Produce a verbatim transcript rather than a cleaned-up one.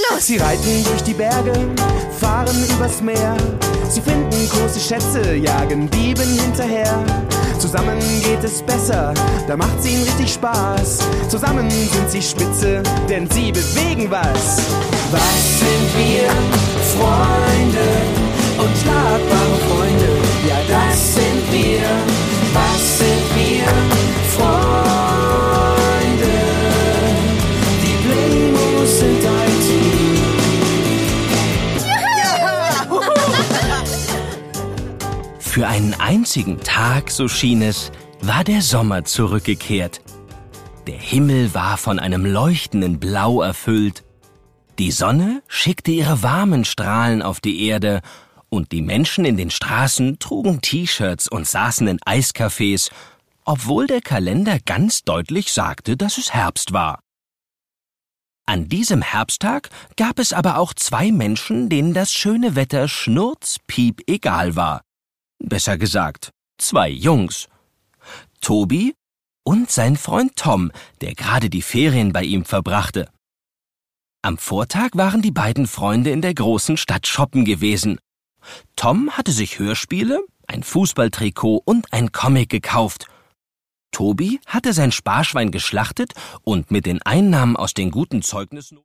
los! Sie reiten durch die Berge, fahren übers Meer. Sie finden große Schätze, jagen Dieben hinterher. Zusammen geht es besser, da macht's ihnen richtig Spaß. Zusammen sind sie spitze, denn sie bewegen was. Was sind wir? Freunde und schlagbare Freunde. Ja, das sind wir. Was sind wir? Freunde. Die Playmos sind ein Team. Für einen einzigen Tag, so schien es, war der Sommer zurückgekehrt. Der Himmel war von einem leuchtenden Blau erfüllt. Die Sonne schickte ihre warmen Strahlen auf die Erde und die Menschen in den Straßen trugen T-Shirts und saßen in Eiscafés, obwohl der Kalender ganz deutlich sagte, dass es Herbst war. An diesem Herbsttag gab es aber auch zwei Menschen, denen das schöne Wetter schnurzpiep egal war. Besser gesagt, zwei Jungs. Tobi und sein Freund Tom, der gerade die Ferien bei ihm verbrachte. Am Vortag waren die beiden Freunde in der großen Stadt shoppen gewesen. Tom hatte sich Hörspiele, ein Fußballtrikot und ein Comic gekauft. Tobi hatte sein Sparschwein geschlachtet und mit den Einnahmen aus den guten Zeugnissen